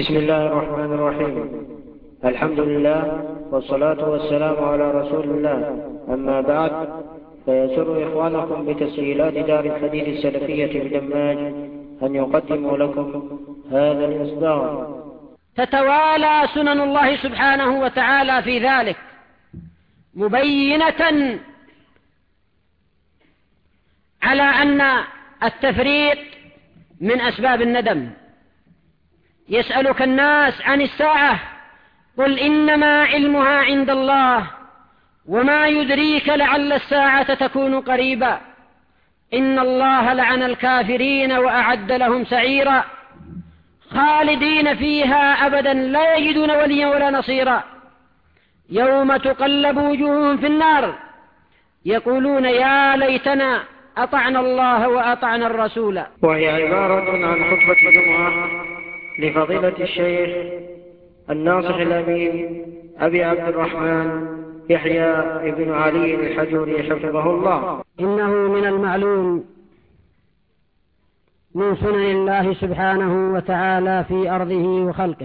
بسم الله الرحمن الرحيم. الحمد لله والصلاة والسلام على رسول الله. أما بعد، فيسر إخوانكم بتسجيلات دار الحديث السلفية بدماج أن يقدموا لكم هذا الإصدار. تتوالى سنن الله سبحانه وتعالى في ذلك، مبينة على أن التفريط من أسباب الندم. يسألك الناس عن الساعة، قل إنما علمها عند الله وما يدريك لعل الساعة تكون قريبا، إن الله لعن الكافرين وأعد لهم سعيرا خالدين فيها أبدا لا يجدون وليا ولا نصيرا، يوم تقلب وجوههم في النار يقولون يا ليتنا أطعنا الله وأطعنا الرسول. وهي عبارة عن خطبة جمعة لفضيلة الشيخ الناصح الأمين أبي عبد الرحمن يحيى بن علي الحجوري حفظه الله. إنه من المعلوم من سنن الله سبحانه وتعالى في أرضه وخلقه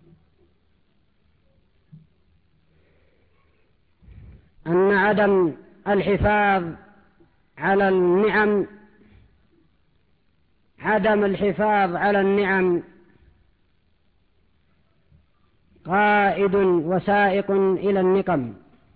أن عدم الحفاظ على النعم قائد وسائق إلى النقم،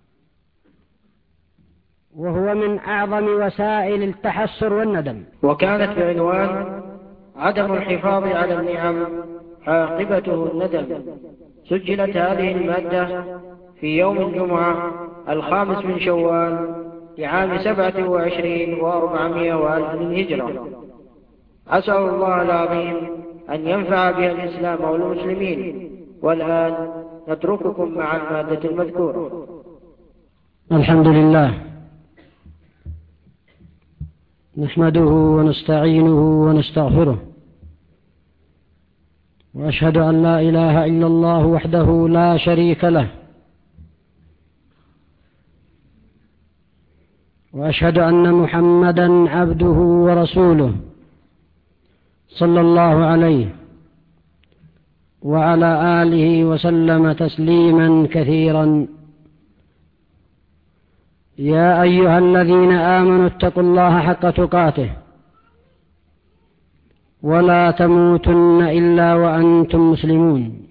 وهو من أعظم وسائل التحسر والندم. وكانت بعنوان عدم الحفاظ على النعم عاقبته الندم. سجلت هذه المادة في يوم الجمعة 5 من شوال لعام 27 و400 للهجرة. أسأل الله العظيم أن ينفع بها الإسلام والمسلمين. والآن نترككم مع المادة المذكورة. الحمد لله، نحمده ونستعينه ونستغفره، وأشهد أن لا إله إلا الله وحده لا شريك له، وأشهد أن محمدا عبده ورسوله صلى الله عليه وعلى آله وسلم تسليما كثيرا. يا أيها الذين آمنوا اتقوا الله حق تقاته ولا تموتن إلا وأنتم مسلمون.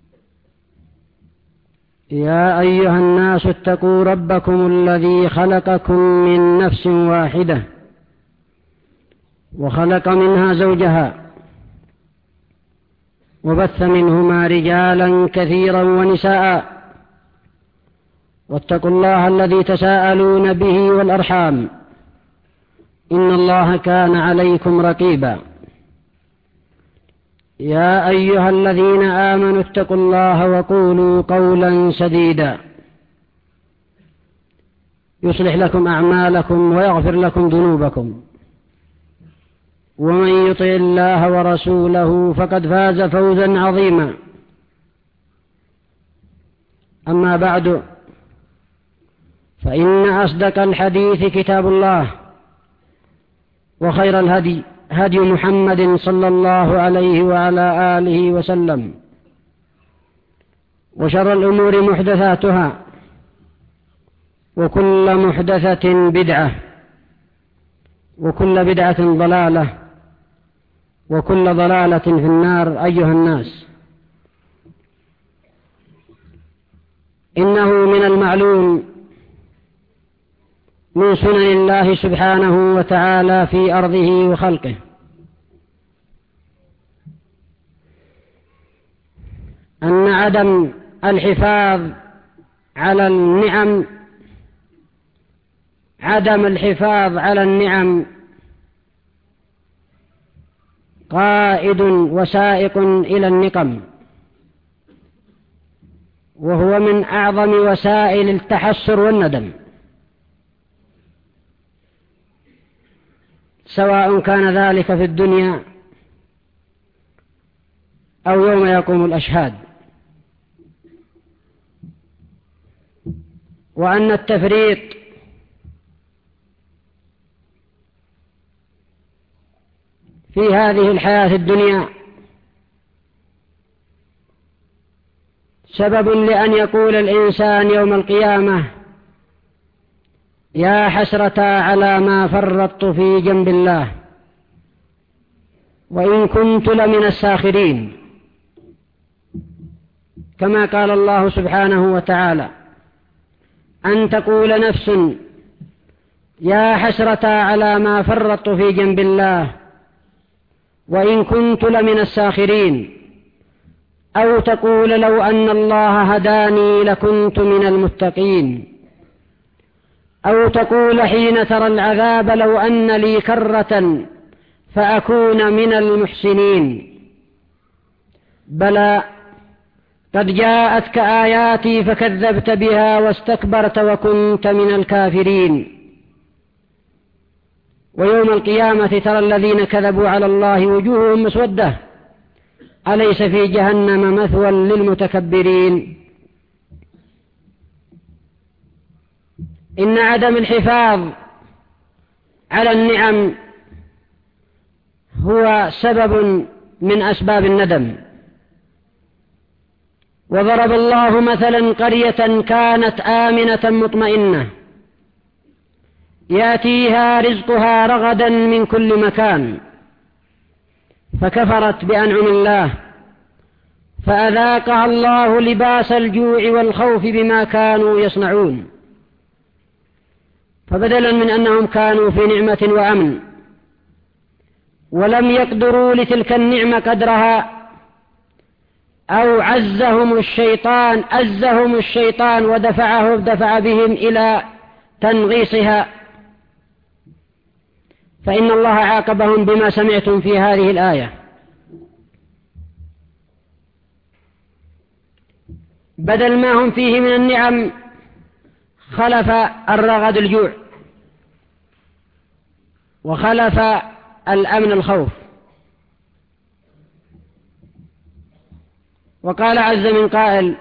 يا أيها الناس اتقوا ربكم الذي خلقكم من نفس واحدة وخلق منها زوجها وبث منهما رجالا كثيرا ونساء، واتقوا الله الذي تساءلون به والأرحام إن الله كان عليكم رقيبا. يا أيها الذين آمنوا اتقوا الله وقولوا قولا سديدا يصلح لكم أعمالكم ويغفر لكم ذنوبكم، ومن يطع الله ورسوله فقد فاز فوزا عظيما. أما بعد، فإن أصدق الحديث كتاب الله، وخير الهدي هدي محمد صلى الله عليه وعلى آله وسلم، وشر الأمور محدثاتها، وكل محدثة بدعة، وكل بدعة ضلالة، وكل ضلالة في النار. أيها الناس، إنه من المعلوم من سنن الله سبحانه وتعالى في أرضه وخلقه أن عدم الحفاظ على النعم قائد وسائق إلى النقم، وهو من أعظم وسائل التحسر والندم، سواء كان ذلك في الدنيا أو يوم يقوم الأشهاد. وأن التفريط في هذه الحياة الدنيا سبب لأن يقول الإنسان يوم القيامة: يا حسرة على ما فرطت في جنب الله وإن كنت لمن الساخرين، كما قال الله سبحانه وتعالى: أن تقول نفس يا حسرة على ما فرطت في جنب الله وإن كنت لمن الساخرين، أو تقول لو أن الله هداني لكنت من المتقين، أو تقول حين ترى العذاب لو أن لي كرة فأكون من المحسنين. بلى قد جاءتك آياتي فكذبت بها واستكبرت وكنت من الكافرين. ويوم القيامة ترى الذين كذبوا على الله وجوههم مسودة أليس في جهنم مثوى للمتكبرين. إن عدم الحفاظ على النعم هو سبب من أسباب الندم. وضرب الله مثلا قرية كانت آمنة مطمئنة يأتيها رزقها رغدا من كل مكان، فكفرت بأنعم الله فأذاقها الله لباس الجوع والخوف بما كانوا يصنعون. فبدلا من أنهم كانوا في نعمة وأمن ولم يقدروا لتلك النعمة قدرها، أو أزهم الشيطان ودفع بهم إلى تنغيصها، فإن الله عاقبهم بما سمعتم في هذه الآية. بدل ما هم فيه من النعم خلف الرغد الجوع، وخلف الأمن الخوف. وقال عز من قائل: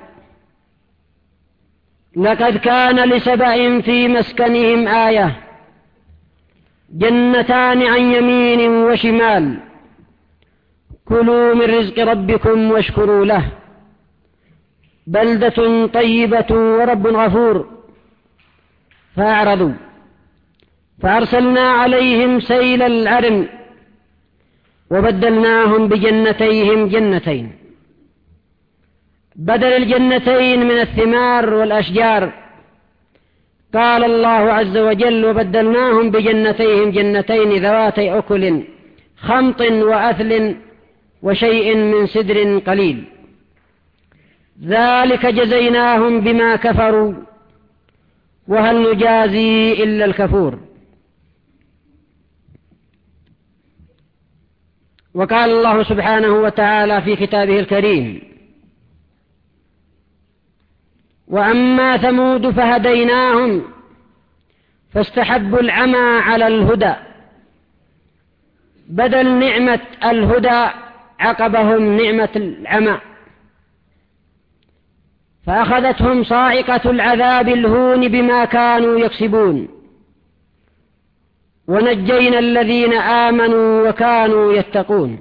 لقد كان لسبأ في مسكنهم آية جنتان عن يمين وشمال كلوا من رزق ربكم واشكروا له بلدة طيبة ورب غفور. فأعرضوا فأرسلنا عليهم سيل العرم وبدلناهم بجنتيهم جنتين، بدل الجنتين من الثمار والأشجار قال الله عز وجل: وبدلناهم بجنتيهم جنتين ذواتي أكل خمط وأثل وشيء من سدر قليل ذلك جزيناهم بما كفروا وهل نجازي إلا الكفور. وقال الله سبحانه وتعالى في كتابه الكريم: وأما ثمود فهديناهم فاستحبوا العمى على الهدى، بدل نعمة الهدى عقبهم نعمة العمى، فأخذتهم صاعقة العذاب الهون بما كانوا يكسبون، ونجينا الذين آمنوا وكانوا يتقون.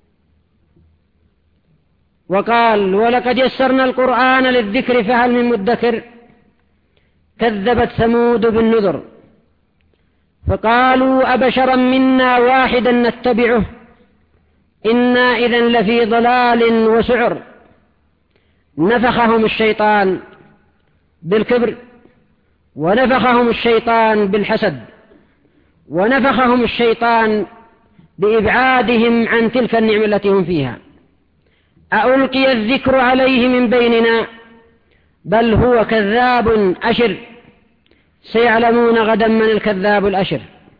وقال: ولقد يسرنا القرآن للذكر فهل من مدكر، كذبت ثمود بالنذر فقالوا أبشرا منا واحدا نتبعه إنا إذن لفي ضلال وسعر. نفخهم الشيطان بالكبر، ونفخهم الشيطان بالحسد، ونفخهم الشيطان بإبعادهم عن تلك النعمة التي هم فيها. ألقي الذكر عليه من بيننا بل هو كذاب أشر، سيعلمون غدا من الكذاب الأشر.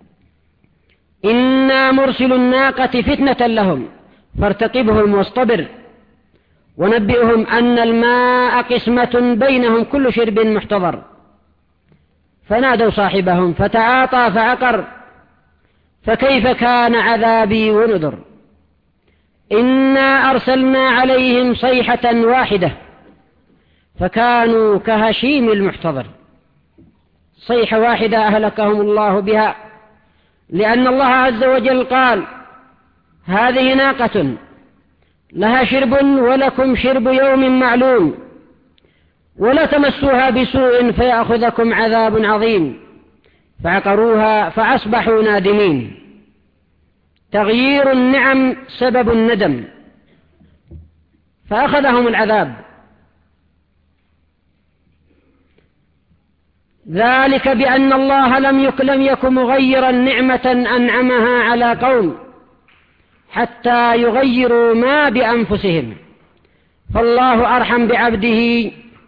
إنا مرسل الناقة فتنة لهم فارتقبهم واصطبر ونبئهم أن الماء قسمة بينهم كل شرب محتضر. فنادوا صاحبهم فتعاطى فعقر فكيف كان عذابي ونذر. إنا أرسلنا عليهم صيحة واحدة فكانوا كهشيم المحتضر. صيحة واحدة أهلكهم الله بها، لأن الله عز وجل قال: هذه ناقة لها شرب ولكم شرب يوم معلوم ولا تمسوها بسوء فيأخذكم عذاب عظيم، فعقروها فأصبحوا نادمين. تغيير النعم سبب الندم، فأخذهم العذاب. ذلك بأن الله لم يكن مغيرا نعمة أنعمها على قوم حتى يغيروا ما بأنفسهم، فالله أرحم بعبده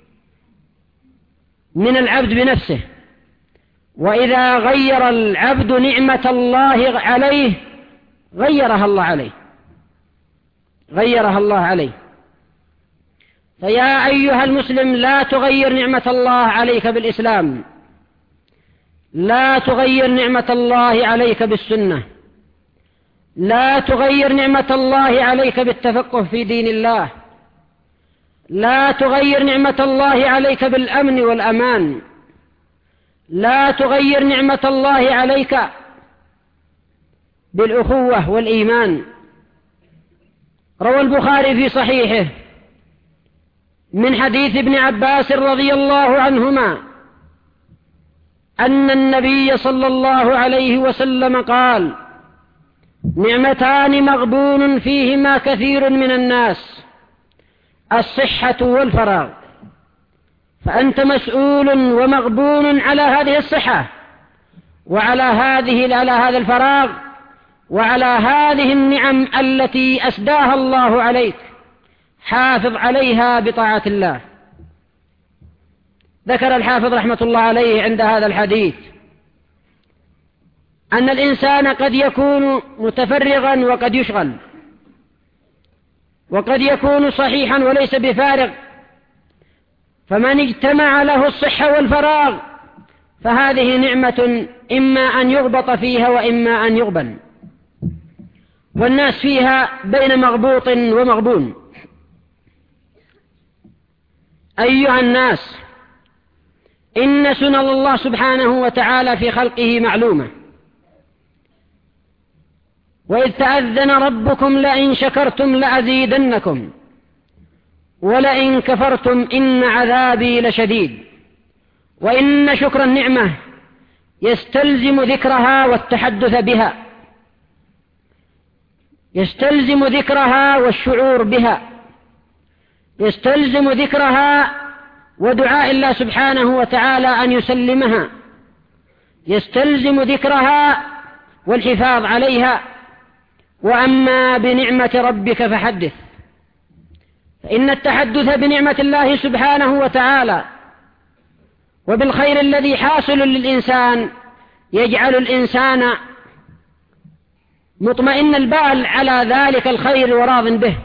من العبد بنفسه. وإذا غير العبد نعمة الله عليه غيرها الله عليه. فيا أيها المسلم، لا تغير نعمة الله عليك بالإسلام، لا تغير نعمة الله عليك بالسنة، لا تغير نعمة الله عليك بالتفقه في دين الله، لا تغير نعمة الله عليك بالأمن والأمان، لا تغير نعمة الله عليك بالأخوة والإيمان. روى البخاري في صحيحه من حديث ابن عباس رضي الله عنهما أن النبي صلى الله عليه وسلم قال: نعمتان مغبون فيهما كثير من الناس، الصحة والفراغ، فأنت مسؤول ومغبون على هذه الصحة وعلى هذا الفراغ وعلى هذه النعم التي أسداها الله عليك، حافظ عليها بطاعة الله. ذكر الحافظ رحمة الله عليه عند هذا الحديث أن الإنسان قد يكون متفرغا وقد يشغل، وقد يكون صحيحا وليس بفارغ، فمن اجتمع له الصحة والفراغ فهذه نعمة إما أن يغبط فيها وإما أن يغبن، والناس فيها بين مغبوط ومغبون. أيها الناس، إن سنن الله سبحانه وتعالى في خلقه معلومة، وإذ تأذن ربكم لئن شكرتم لأزيدنكم ولئن كفرتم إن عذابي لشديد. وإن شكر النعمة يستلزم ذكرها والتحدث بها، يستلزم ذكرها والشعور بها، يستلزم ذكرها ودعاء الله سبحانه وتعالى أن يسلمها، يستلزم ذكرها والحفاظ عليها. وأما بنعمة ربك فحدث، فإن التحدث بنعمة الله سبحانه وتعالى وبالخير الذي حاصل للإنسان يجعل الإنسان مطمئن البال على ذلك الخير وراض به.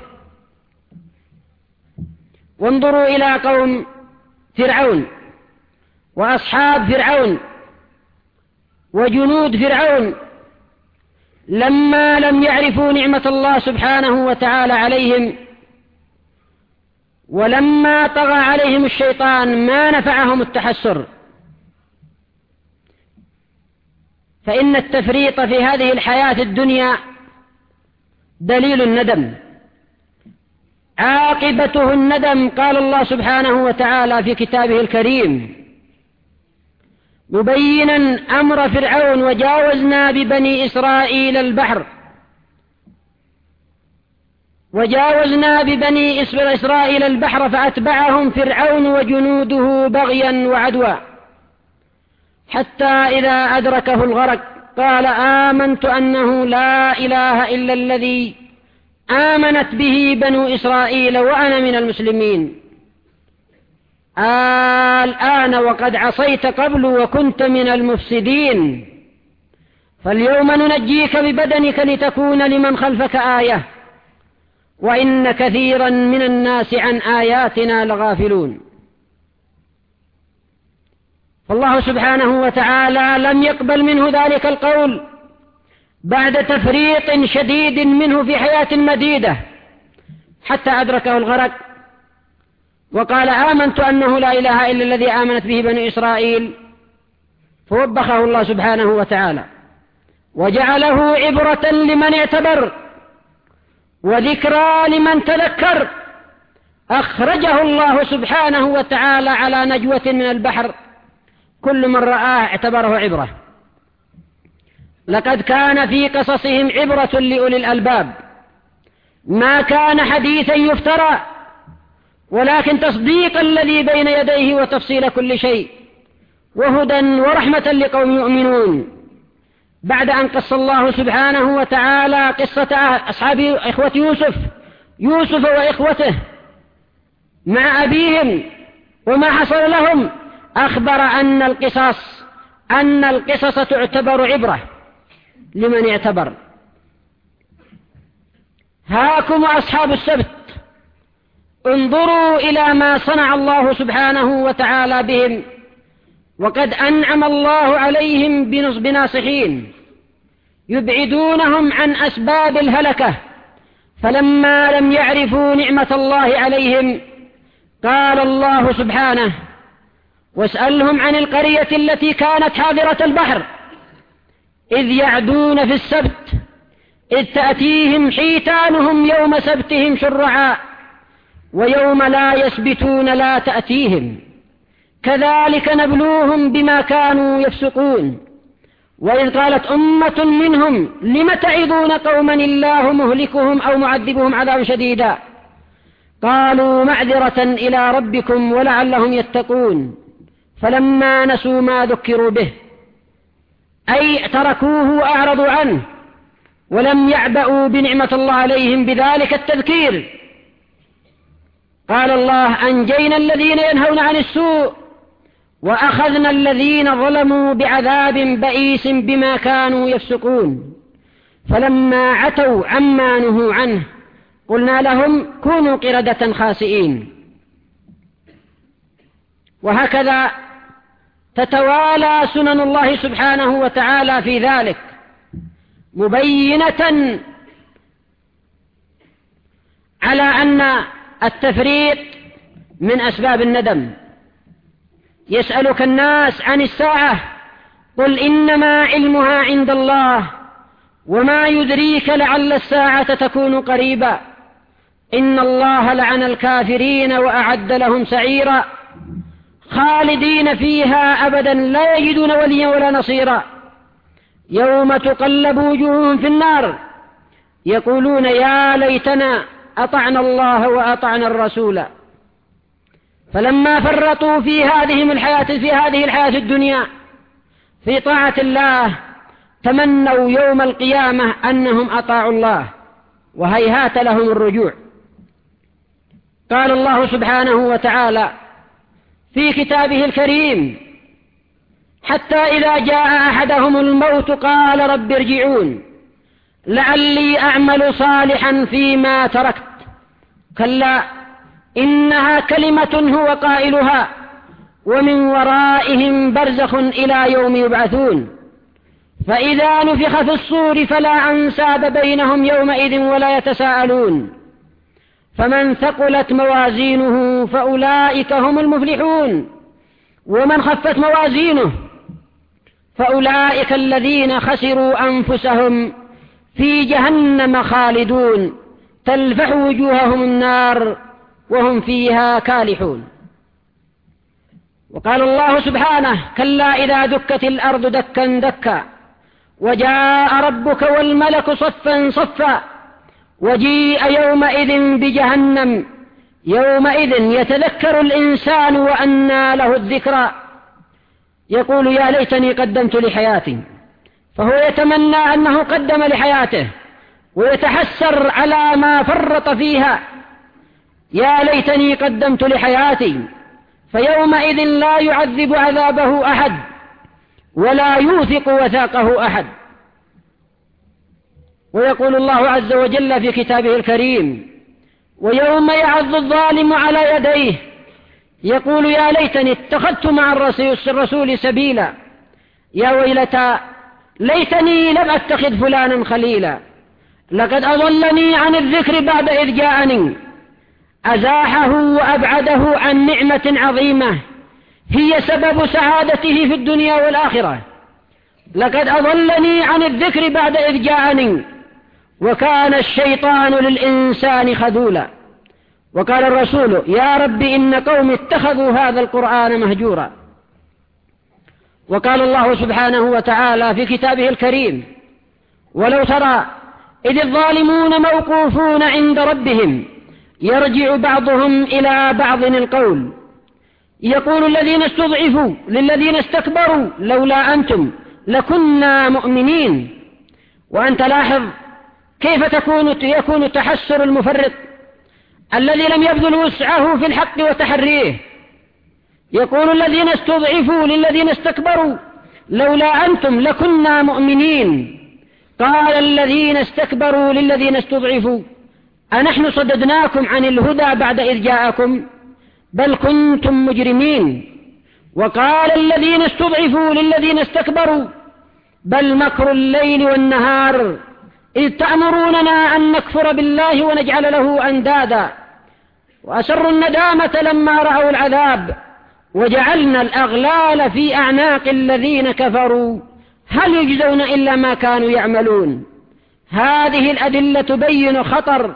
وانظروا إلى قوم فرعون وأصحاب فرعون وجنود فرعون، لما لم يعرفوا نعمة الله سبحانه وتعالى عليهم، ولما طغى عليهم الشيطان ما نفعهم التحسر. فإن التفريط في هذه الحياة الدنيا دليل الندم، عاقبته الندم. قال الله سبحانه وتعالى في كتابه الكريم مبينا أمر فرعون: وجاوزنا ببني إسرائيل البحر، وجاوزنا ببني إسرائيل البحر فأتبعهم فرعون وجنوده بغيا وعدوا حتى إذا أدركه الغرق قال: آمنت أنه لا إله إلا الذي آمنت به بنو إسرائيل وأنا من المسلمين. الآن وقد عصيت قبل وكنت من المفسدين، فاليوم ننجيك ببدنك لتكون لمن خلفك آية وإن كثيرا من الناس عن آياتنا لغافلون. فالله سبحانه وتعالى لم يقبل منه ذلك القول بعد تفريط شديد منه في حياة مديدة حتى أدركه الغرق وقال: آمنت أنه لا إله إلا الذي آمنت به بني إسرائيل، فوبخه الله سبحانه وتعالى وجعله عبرة لمن اعتبر وذكرى لمن تذكر أخرجه الله سبحانه وتعالى على نجوة من البحر، كل من رآه اعتبره عبرة. لقد كان في قصصهم عبرة لأولي الألباب، ما كان حديثا يفترى، ولكن تصديق الذي بين يديه وتفصيل كل شيء، وهدى ورحمة لقوم يؤمنون. بعد أن قص الله سبحانه وتعالى قصة أصحاب إخوة يوسف وإخوته مع أبيهم وما حصل لهم، أخبر أن القصص تعتبر عبرة لمن اعتبر. هاكم أصحاب السبت، انظروا إلى ما صنع الله سبحانه وتعالى بهم، وقد أنعم الله عليهم بناصحين يبعدونهم عن أسباب الهلكة، فلما لم يعرفوا نعمة الله عليهم قال الله سبحانه: واسألهم عن القرية التي كانت حاضرة البحر إذ يعدون في السبت إذ تأتيهم حيتانهم يوم سبتهم شرعا ويوم لا يسبتون لا تأتيهم كذلك نبلوهم بما كانوا يفسقون. وإذ قالت أمة منهم لم تعظون قوما الله مهلكهم أو معذبهم عذابا شديدا قالوا معذرة إلى ربكم ولعلهم يتقون فلما نسوا ما ذكروا به أي تركوه وأعرضوا عنه ولم يعبأوا بنعمة الله عليهم بذلك التذكير، قال الله: أنجينا الذين ينهون عن السوء وأخذنا الذين ظلموا بعذاب بئيس بما كانوا يفسقون فلما عتوا عما نهوا عنه قلنا لهم كونوا قردة خاسئين. وهكذا تتوالى سنن الله سبحانه وتعالى في ذلك، مبينة على أن التفريط من أسباب الندم. يسألك الناس عن الساعة قل إنما علمها عند الله وما يدريك لعل الساعة تكون قريبا إن الله لعن الكافرين وأعد لهم سعيرا خالدين فيها أبدا لا يجدون وليا ولا نصيرا يوم تقلب وجوههم في النار يقولون يا ليتنا أطعنا الله وأطعنا الرسول فلما فرطوا في هذه الحياة الدنيا في طاعة الله تمنوا يوم القيامة أنهم أطاعوا الله وهيهات لهم الرجوع. قال الله سبحانه وتعالى في كتابه الكريم: حتى إذا جاء أحدهم الموت قال رب ارجعون لعلي أعمل صالحا فيما تركت كلا إنها كلمة هو قائلها ومن ورائهم برزخ إلى يوم يبعثون فإذا نفخ في الصور فلا أنساب بينهم يومئذ ولا يتساءلون فمن ثقلت موازينه فأولئك هم المفلحون ومن خفت موازينه فأولئك الذين خسروا أنفسهم في جهنم خالدون تلفح وجوههم النار وهم فيها كالحون. وقال الله سبحانه: كلا إذا دكت الأرض دكا دكا وجاء ربك والملك صفا صفا وجيء يومئذ بجهنم يومئذ يتذكر الإنسان وأنى له الذكرى يقول يا ليتني قدمت لحياتي، فهو يتمنى أنه قدم لحياته ويتحسر على ما فرط فيها، يا ليتني قدمت لحياتي، فيومئذ لا يعذب عذابه أحد ولا يوثق وثاقه أحد. ويقول الله عز وجل في كتابه الكريم: ويوم يعض الظالم على يديه يقول يا ليتني اتخذت مع الرسول سبيلا يا ويلتى ليتني لم أتخذ فلانا خليلا لقد أضلني عن الذكر بعد إذ جاءني أزاحه وأبعده عن نعمة عظيمة هي سبب سعادته في الدنيا والآخرة. لقد أضلني عن الذكر بعد إذ جاءني وكان الشيطان للإنسان خذولا. وقال الرسول: يا رب إن قوم اتخذوا هذا القرآن مهجورا. وقال الله سبحانه وتعالى في كتابه الكريم: ولو ترى إذ الظالمون موقوفون عند ربهم يرجع بعضهم إلى بعض القول يقول الذين استضعفوا للذين استكبروا لولا أنتم لكنا مؤمنين. وأنت لاحظ كيف يكون تحسر المفرط الذي لم يبذل وسعه في الحق وتحريه. يقول الذين استضعفوا للذين استكبروا لولا أنتم لكنا مؤمنين. قال الذين استكبروا للذين استضعفوا: أنحن صددناكم عن الهدى بعد إذ جاءكم بل كنتم مجرمين. وقال الذين استضعفوا للذين استكبروا: بل مكر الليل والنهار إذ تأمروننا أن نكفر بالله ونجعل له أندادا وأسروا الندامة لما رأوا العذاب وجعلنا الأغلال في أعناق الذين كفروا هل يجزون إلا ما كانوا يعملون. هذه الأدلة تبين خطر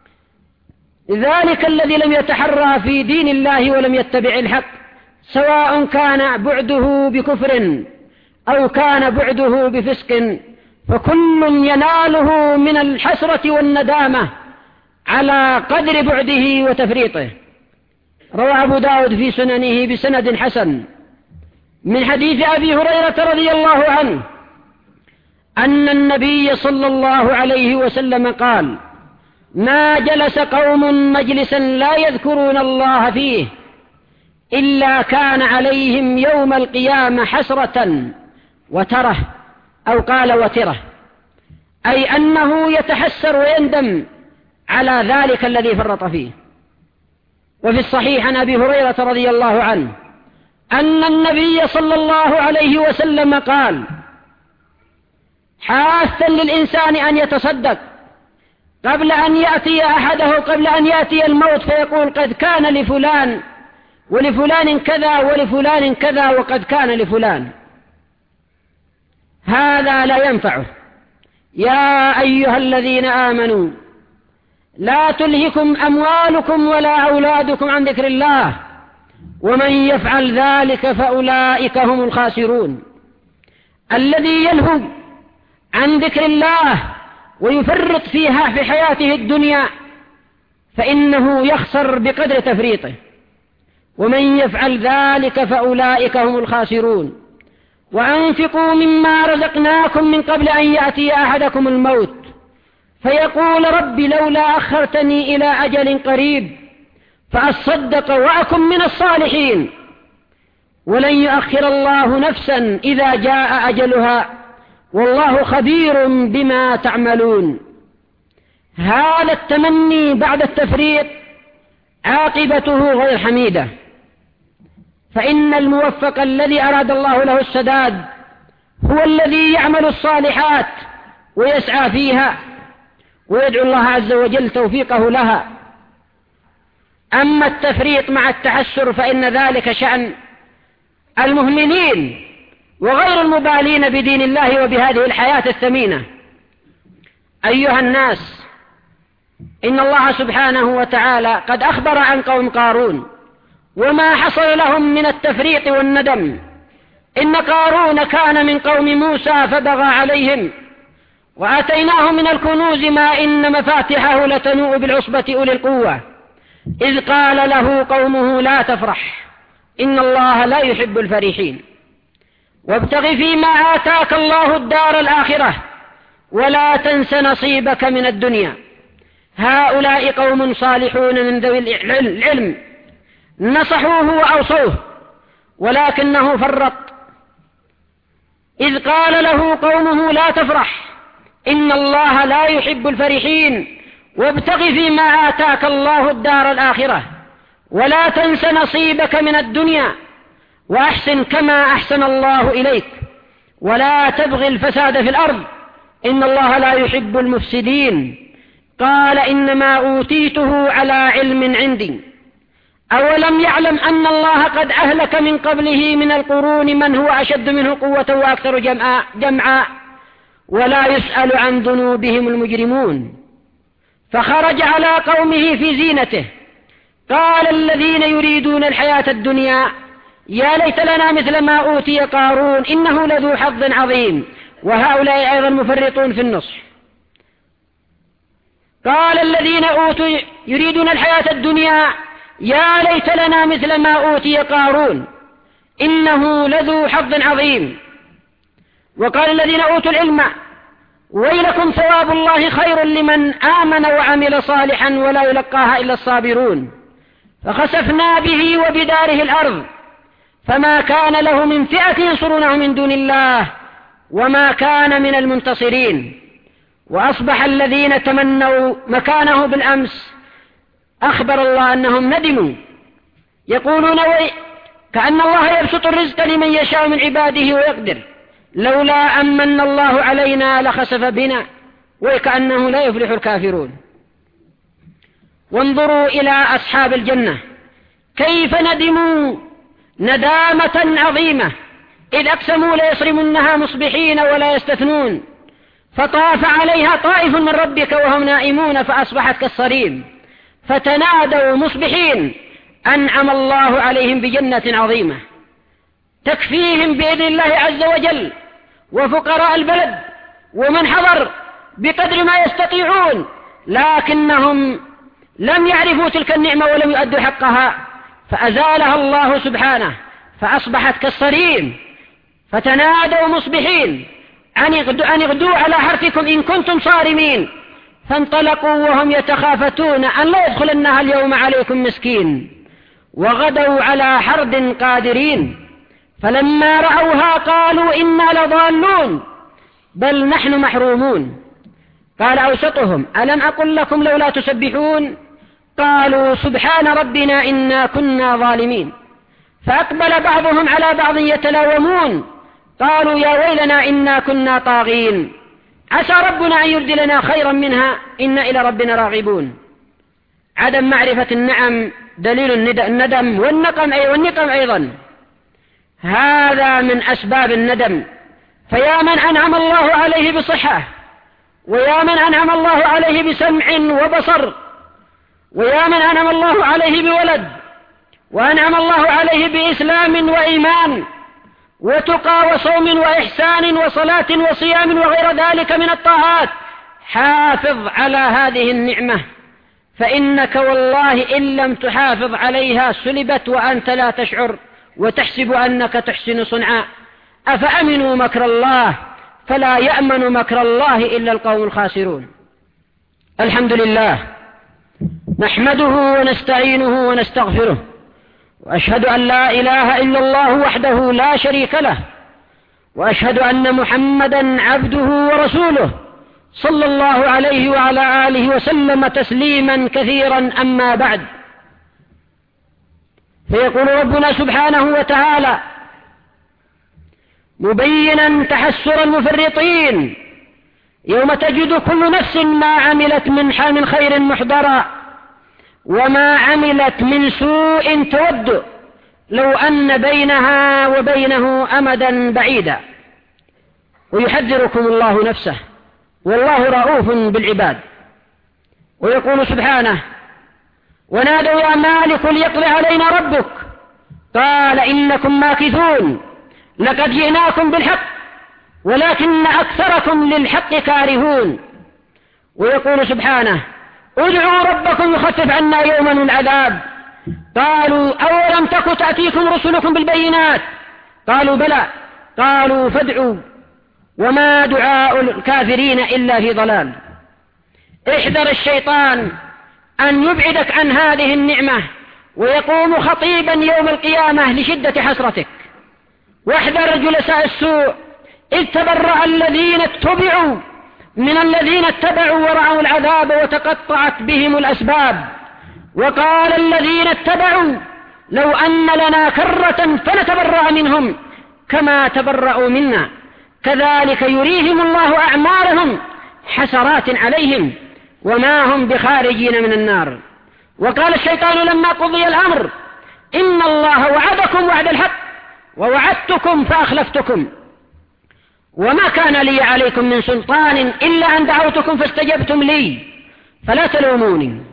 ذلك الذي لم يتحرى في دين الله ولم يتبع الحق، سواء كان بعده بكفر أو كان بعده بفسق، فكل يناله من الحسرة والندامة على قدر بعده وتفريطه. روى أبو داود في سننه بسند حسن من حديث أبي هريرة رضي الله عنه أن النبي صلى الله عليه وسلم قال: ما جلس قوم مجلسا لا يذكرون الله فيه إلا كان عليهم يوم القيامة حسرة وتره، أو قال وتره، أي أنه يتحسر ويندم على ذلك الذي فرط فيه. وفي الصحيح عن أبي هريرة رضي الله عنه أن النبي صلى الله عليه وسلم قال: حاثا للإنسان أن يتصدق قبل أن يأتي أحده، قبل أن يأتي الموت فيقول: قد كان لفلان ولفلان كذا ولفلان كذا وقد كان لفلان. هذا لا ينفعه. يا أيها الذين آمنوا لا تلهكم أموالكم ولا أولادكم عن ذكر الله ومن يفعل ذلك فأولئك هم الخاسرون. الذي يلهو عن ذكر الله ويفرط فيها في حياته الدنيا فإنه يخسر بقدر تفريطه، ومن يفعل ذلك فأولئك هم الخاسرون. وأنفقوا مما رزقناكم من قبل أن يأتي أحدكم الموت فيقول: رب لولا أخرتني إلى أجل قريب فأصدق وأكن من الصالحين. ولن يؤخر الله نفسا إذا جاء أجلها والله خبير بما تعملون. هذا التمني بعد التفريط عاقبته غير حميدة، فإن الموفق الذي أراد الله له السداد هو الذي يعمل الصالحات ويسعى فيها ويدعو الله عز وجل توفيقه لها. أما التفريط مع التحسر فإن ذلك شأن المهملين وغير المبالين بدين الله وبهذه الحياة الثمينة. أيها الناس، إن الله سبحانه وتعالى قد أخبر عن قوم قارون وما حصل لهم من التفريط والندم. إن قارون كان من قوم موسى فبغى عليهم وآتيناه من الكنوز ما إن مفاتحه لتنوء بالعصبة أولي القوة إذ قال له قومه: لا تفرح إن الله لا يحب الفرحين وابتغ فيما آتاك الله الدار الآخرة ولا تنس نصيبك من الدنيا. هؤلاء قوم صالحون من ذوي العلم نصحوه وأوصوه ولكنه فرط إذ قال له قومه: لا تفرح إن الله لا يحب الفرحين وابتغ فيما آتاك الله الدار الآخرة ولا تنس نصيبك من الدنيا وأحسن كما أحسن الله إليك ولا تبغي الفساد في الأرض إن الله لا يحب المفسدين. قال: إنما أوتيته على علم عندي أولم يعلم أن الله قد أهلك من قبله من القرون من هو أشد منه قوة وأكثر جمعا ولا يسأل عن ذنوبهم المجرمون. فخرج على قومه في زينته قال الذين يريدون الحياة الدنيا يا ليت لنا مثل ما أوتي قارون إنه لذو حظ عظيم، وهؤلاء أيضا مفرطون في النصح. قال الذين يريدون الحياة الدنيا يا ليت لنا مثل ما أوتي قارون إنه لذو حظ عظيم. وقال الذين أوتوا العلم ويلكم ثواب الله خير لمن آمن وعمل صالحا ولا يلقاها إلا الصابرون. فخسفنا به وبداره الأرض فما كان له من فئة ينصرونه من دون الله وما كان من المنتصرين. وأصبح الذين تمنوا مكانه بالأمس أخبر الله أنهم ندموا، يقولون كأن الله يبسط الرزق لمن يشاء من عباده ويقدر لولا أمن الله علينا لخسف بنا وكأنه لا يفلح الكافرون. وانظروا إلى أصحاب الجنة كيف ندموا ندامة عظيمة إذ أقسموا ليصرمنها مصبحين ولا يستثنون، فطاف عليها طائف من ربك وهم نائمون فأصبحت كالصريم، فتنادوا مصبحين أنعم الله عليهم بجنة عظيمة تكفيهم بإذن الله عز وجل وفقراء البلد ومن حضر بقدر ما يستطيعون، لكنهم لم يعرفوا تلك النعمة ولم يؤدوا حقها فأزالها الله سبحانه فأصبحت كالصريم. فتنادوا مصبحين أن اغدوا على حرثكم إن كنتم صارمين، فانطلقوا وهم يتخافتون أن لا يدخلنها اليوم عليكم مسكين، وغدوا على حرد قادرين. فلما رأوها قالوا إنا لضالون بل نحن محرومون. قال أوسطهم ألم أقل لكم لولا تسبحون؟ قالوا سبحان ربنا إنا كنا ظالمين. فأقبل بعضهم على بعض يتلاومون قالوا يا ويلنا إنا كنا طاغين عسى ربنا أن يبدلنا خيرا منها إنا إلى ربنا راغبون. عدم معرفة النعم دليل الندم والنقم أيضا، هذا من أسباب الندم. فيا من أنعم الله عليه بصحة، ويا من أنعم الله عليه بسمع وبصر، ويا من أنعم الله عليه بولد، وأنعم الله عليه بإسلام وإيمان وتقى وصوم وإحسان وصلاة وصيام وغير ذلك من الطاعات، حافظ على هذه النعمة، فإنك والله إن لم تحافظ عليها سلبت وأنت لا تشعر وتحسب أنك تحسن صنعا. أفأمنوا مكر الله فلا يأمن مكر الله إلا القوم الخاسرون. الحمد لله نحمده ونستعينه ونستغفره، وأشهد أن لا إله إلا الله وحده لا شريك له، وأشهد أن محمدا عبده ورسوله صلى الله عليه وعلى آله وسلم تسليما كثيرا. أما بعد، فيقول ربنا سبحانه وتعالى مبينا تحسر المفرطين يوم تجد كل نفس ما عملت من خير محضرا وما عملت من سوء تود لو أن بينها وبينه أمدا بعيدا. ويحذركم الله نفسه والله رؤوف بالعباد. ويقول سبحانه ونادوا يا مالك ليقضي علينا ربك قال إنكم ماكثون لقد جئناكم بالحق ولكن أكثركم للحق كارهون. ويقول سبحانه ادعوا ربكم يخفف عنا يوما من العذاب قالوا أولم تك تأتيكم رسلكم بالبينات قالوا بلى قالوا فادعوا وما دعاء الكافرين إلا في ضلال. احذر الشيطان أن يبعدك عن هذه النعمة ويقوم خطيبا يوم القيامة لشدة حسرتك. واحذر جلساء السوء إذ تبرأ الذين اتبعوا من الذين اتبعوا ورأوا العذاب وتقطعت بهم الأسباب. وقال الذين اتبعوا لو أن لنا كرة فنتبرأ منهم كما تبرأوا منا كذلك يريهم الله أعمالهم حسرات عليهم وما هم بخارجين من النار. وقال الشيطان لما قضي الأمر إن الله وعدكم وعد الحق ووعدتكم فأخلفتكم وما كان لي عليكم من سلطان إلا أن دعوتكم فاستجبتم لي فلا تلوموني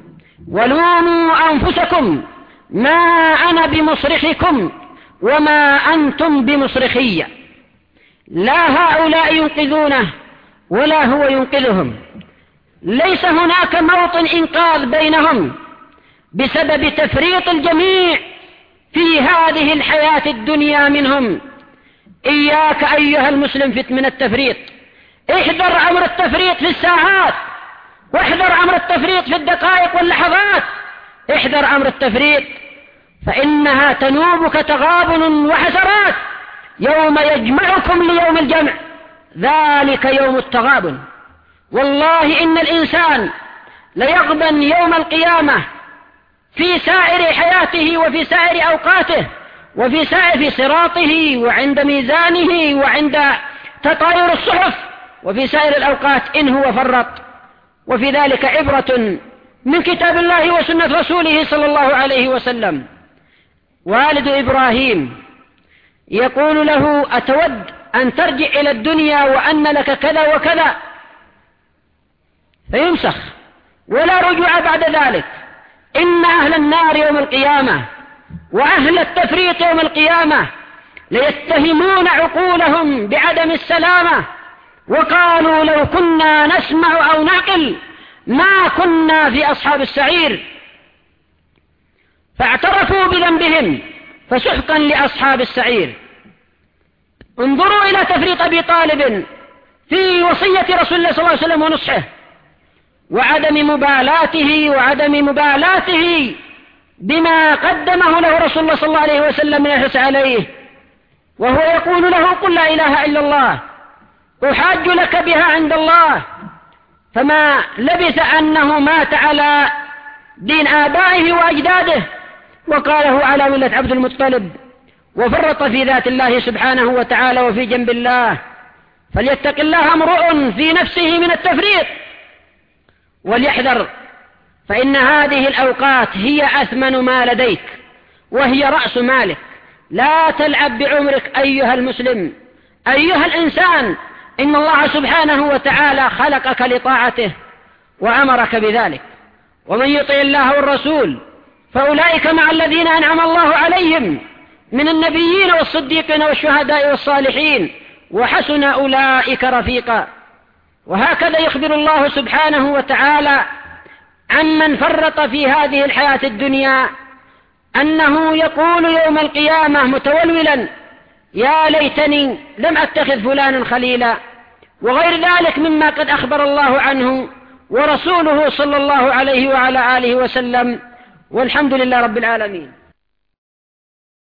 ولوموا أنفسكم ما أنا بمصرخكم وما أنتم بمصرخي. لا هؤلاء ينقذونه ولا هو ينقذهم، ليس هناك موطن إنقاذ بينهم بسبب تفريط الجميع في هذه الحياة الدنيا منهم. إياك أيها المسلم من التفريط، احذر أمر التفريط في الساعات، واحذر أمر التفريط في الدقائق واللحظات، احذر أمر التفريط فإنها تنوبك تغابن وحسرات يوم يجمعكم ليوم الجمع، ذلك يوم التغابن. والله إن الإنسان ليغبن يوم القيامة في سائر حياته وفي سائر أوقاته وفي سائر صراطه وعند ميزانه وعند تطاير الصحف وفي سائر الأوقات إن هو فرط. وفي ذلك عبرة من كتاب الله وسنة رسوله صلى الله عليه وسلم. والد إبراهيم يقول له: أتود أن ترجع إلى الدنيا وأن لك كذا وكذا؟ فيمسخ ولا رجوع بعد ذلك. إن أهل النار يوم القيامة وأهل التفريط يوم القيامة ليتهمون عقولهم بعدم السلامة، وقالوا: لو كنا نسمع أو نعقل ما كنا في أصحاب السعير. فاعترفوا بذنبهم فسحقا لأصحاب السعير. انظروا إلى تفريط أبي طالب في وصية رسول الله صلى الله عليه وسلم ونصحه، وعدم مبالاته بما قدمه له رسول الله صلى الله عليه وسلم من الحرص عليه، وهو يقول له: قل لا إله إلا الله أحاج لك بها عند الله. فما لبث أنه مات على دين آبائه وأجداده وقاله على ملة عبد المطلب، وفرط في ذات الله سبحانه وتعالى وفي جنب الله. فليتق الله امرؤ في نفسه من التفريط وليحذر، فإن هذه الأوقات هي أثمن ما لديك وهي رأس مالك. لا تلعب بعمرك أيها المسلم، أيها الإنسان. إن الله سبحانه وتعالى خلقك لطاعته وأمرك بذلك. ومن يطع الله والرسول فأولئك مع الذين أنعم الله عليهم من النبيين والصديقين والشهداء والصالحين وحسن أولئك رفيقا. وهكذا يخبر الله سبحانه وتعالى عمن فرط في هذه الحياة الدنيا أنه يقول يوم القيامة متولولا: يا ليتني لم أتخذ فلانا خليلا، وغير ذلك مما قد أخبر الله عنه ورسوله صلى الله عليه وعلى آله وسلم. والحمد لله رب العالمين.